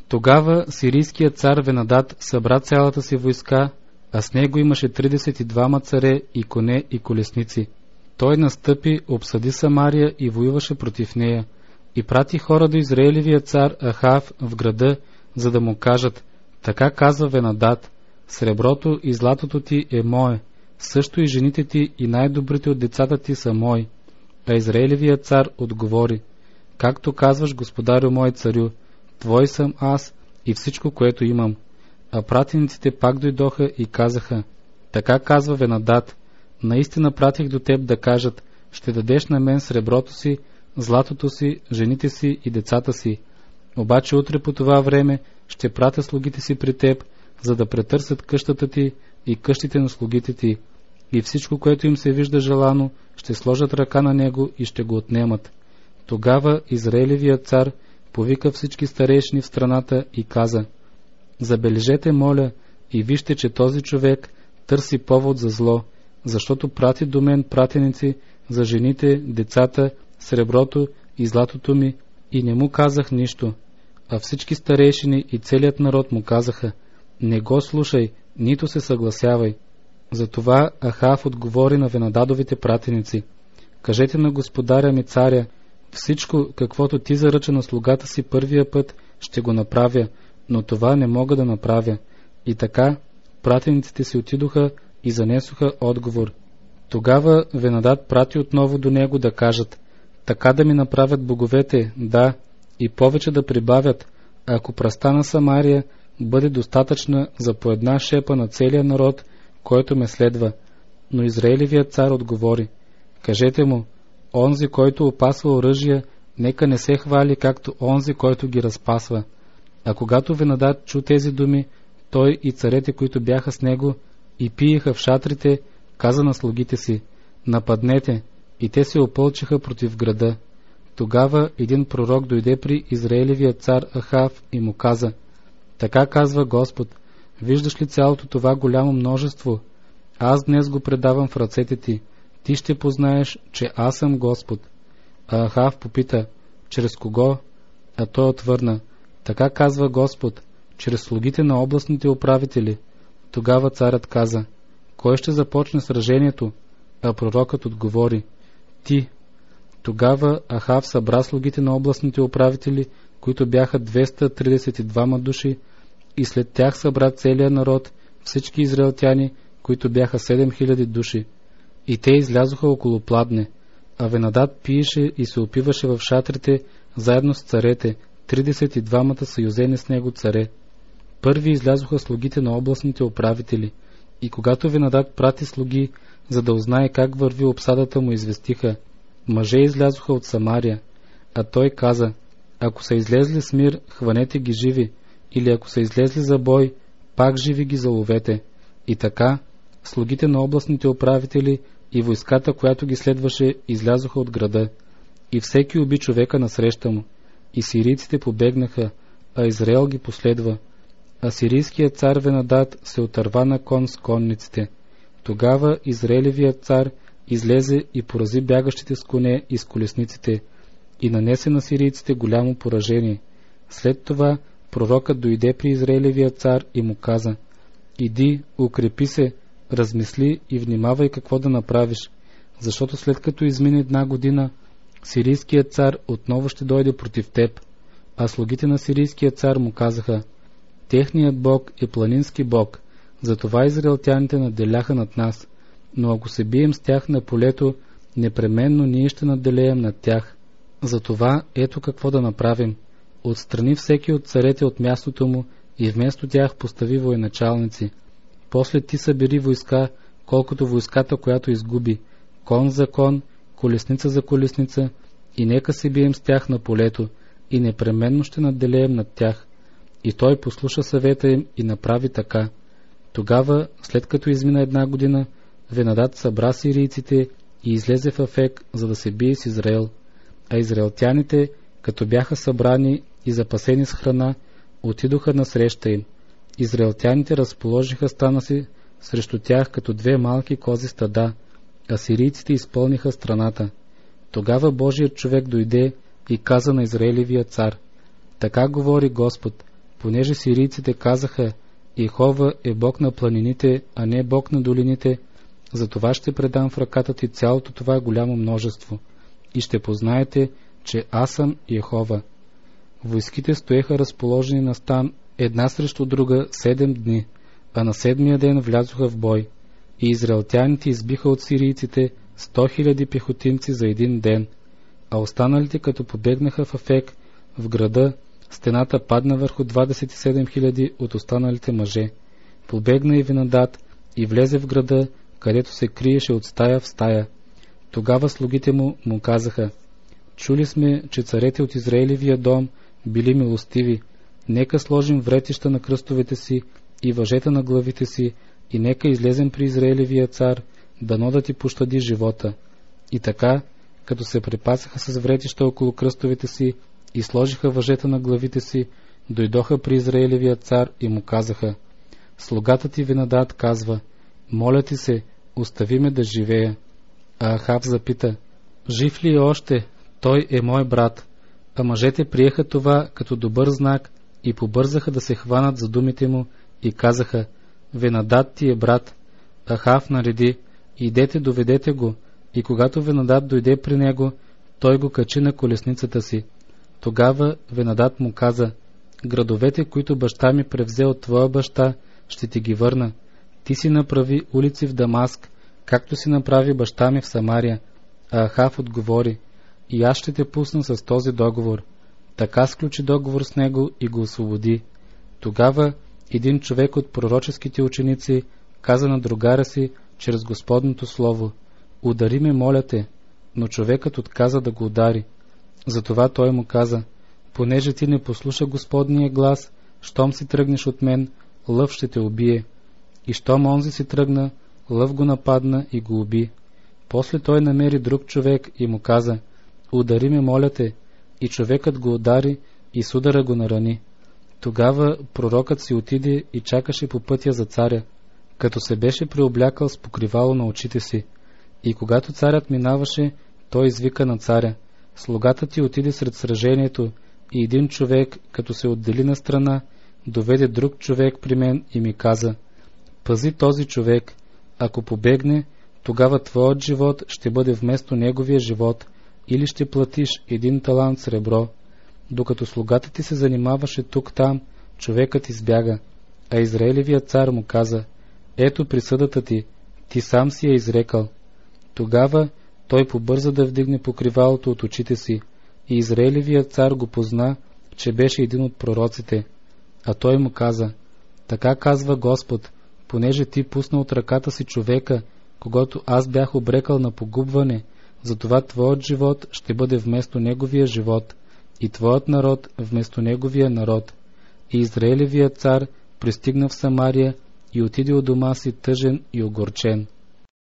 Тогава сирийският цар Венадад събра цялата си войска, а с него имаше 32 царе и коне и колесници. Той настъпи, обсъди Самария и воюваше против нея, и прати хора до Израилевия цар Ахав в града, за да му кажат: така казва Венадад: среброто и златото ти е мое, също и жените ти и най-добрите от децата ти са мои. А Израилевият цар отговори: както казваш, господарю мой царю, твой съм аз и всичко, което имам. А пратениците пак дойдоха и казаха: така казва Венадад: наистина пратих до теб да кажат: ще дадеш на мен среброто си, златото си, жените си и децата си. Обаче утре по това време ще пратя слугите си при теб, за да претърсят къщата ти и къщите на слугите ти, и всичко, което им се вижда желано, ще сложат ръка на него и ще го отнемат. Тогава Израилевият цар повика всички старейшини в страната и каза: забележете, моля, и вижте, че този човек търси повод за зло, защото прати до мен пратеници за жените, децата, среброто и златото ми, и не му казах нищо. А всички старейшини и целият народ му казаха: не го слушай, нито се съгласявай. Затова Ахав отговори на Венададовите пратеници: кажете на господаря ми царя: всичко, каквото ти заръча на слугата си първия път, ще го направя, но това не мога да направя. И така пратениците си отидоха и занесоха отговор. Тогава Венадад прати отново до него да кажат: така да ми направят боговете, да, и повече да прибавят, ако пръста на Самария бъде достатъчна за по една шепа на целия народ, който ме следва. Но Израилевият цар отговори: кажете му: онзи, който опасва оръжия, нека не се хвали както онзи, който ги разпасва. А когато Венадад чу тези думи, той и царете, които бяха с него и пиеха в шатрите, каза на слугите си: нападнете, и те се опълчиха против града. Тогава един пророк дойде при Израилевия цар Ахав и му каза: така казва Господ: виждаш ли цялото това голямо множество? Аз днес го предавам в ръцете ти. Ти ще познаеш, че аз съм Господ. А Ахав попита: чрез кого? А той отвърна: така казва Господ: чрез слугите на областните управители. Тогава царят каза: кой ще започне сражението? А пророкът отговори: ти. Тогава Ахав събра слугите на областните управители, които бяха 232 души, и след тях събра целия народ, всички израелтяни, които бяха 7000 души. И те излязоха около пладне, а Венадад пиеше и се опиваше в шатрите, заедно с царете, 32 съюзени с него царе. Първи излязоха слугите на областните управители, и когато Венадад прати слуги, за да узнае как върви обсадата, му известиха: мъже излязоха от Самария. А той каза: ако са излезли с мир, хванете ги живи, или ако са излезли за бой, пак живи ги заловете. И така слугите на областните управители и войската, която ги следваше, излязоха от града, и всеки уби човека насреща му. И сирийците побегнаха, а Израел ги последва. А сирийският цар Венадад се отърва на кон с конниците. Тогава Израилевият цар излезе и порази бягащите с коне и с колесниците, и нанесе на сирийците голямо поражение. След това пророкът дойде при Израилевия цар и му каза: иди, укрепи се, размисли и внимавай какво да направиш, защото след като измине една година, сирийският цар отново ще дойде против теб. А слугите на сирийския цар му казаха: техният бог е планински бог, затова израелтяните надделяха над нас, но ако се бием с тях на полето, непременно ние ще надделеем над тях. Затова ето какво да направим: отстрани всеки от царете от мястото му и вместо тях постави военачалници. После ти събери войска, колкото войската, която изгуби, кон за кон, колесница за колесница, и нека се бием с тях на полето, и непременно ще надделеем над тях. И той послуша съвета им и направи така. Тогава, след като измина една година, Венадад събра сирийците и излезе в Афек, за да се бие с Израел. А израелтяните, като бяха събрани и запасени с храна, отидоха насреща им. Израелтяните разположиха стана си срещу тях като две малки кози стада, а сирийците изпълниха страната. Тогава Божият човек дойде и каза на Израилевия цар: така говори Господ: понеже сирийците казаха: Йехова е Бог на планините, а не Бог на долините, затова ще предам в ръката ти цялото това голямо множество и ще познаете, че аз съм Йехова. Войските стоеха разположени на стан една срещу друга 7 дни, а на 7-я ден влязоха в бой. И израелтяните избиха от сирийците 100 000 пехотинци за един ден, а останалите, като побегнаха в Афек, в града, стената падна върху 27 000 от останалите мъже. Побегна и Венадад и влезе в града, където се криеше от стая в стая. Тогава слугите му казаха: чули сме, че царете от Израилевия дом били милостиви. Нека сложим вретища на кръстовете си и въжета на главите си, и нека излезем при Израилевия цар, дано да ти пощади живота. И така, като се препасаха с вретища около кръстовете си и сложиха въжета на главите си, дойдоха при Израилевия цар и му казаха: слугата ти Венадад казва: моля ти се, остави ме да живея. А Ахав запита: жив ли е още? Той е мой брат. А мъжете приеха това като добър знак и побързаха да се хванат за думите му и казаха: Венадад ти е брат. Ахав нареди: идете, доведете го. И когато Венадад дойде при него, той го качи на колесницата си. Тогава Венадад му каза: градовете, които баща ми превзе от твоя баща, ще ти ги върна. Ти си направи улици в Дамаск, както си направи баща ми в Самария. А Ахав отговори: и аз ще те пусна с този договор. Така сключи договор с него и го освободи. Тогава един човек от пророческите ученици каза на другара си чрез Господното слово: удари ме, моля те. Но човекът отказа да го удари. Затова той му каза: понеже ти не послуша Господния глас, щом си тръгнеш от мен, лъв ще те убие. И щом онзи си тръгна, лъв го нападна и го уби. После той намери друг човек и му каза: удари ме, моля те. И човекът го удари и с удара го нарани. Тогава пророкът си отиде и чакаше по пътя за царя, като се беше преоблякал с покривало на очите си. И когато царят минаваше, той извика на царя: слугата ти отиде сред сражението, и един човек, като се отдели на страна, доведе друг човек при мен и ми каза: пази този човек, ако побегне, тогава твоят живот ще бъде вместо неговия живот, или ще платиш 1 талант сребро. Докато слугата ти се занимаваше тук-там, човекът избяга, а Израилевият цар му каза: ето присъдата ти, ти сам си я изрекал. Тогава той побърза да вдигне покривалото от очите си, и Израилевият цар го позна, че беше един от пророците. А той му каза: така казва Господ, понеже ти пусна от ръката си човека, когато аз бях обрекал на погубване, затова твоят живот ще бъде вместо неговия живот, и твоят народ вместо неговия народ. И Израилевият цар пристигна в Самария и отиде от дома си тъжен и огорчен.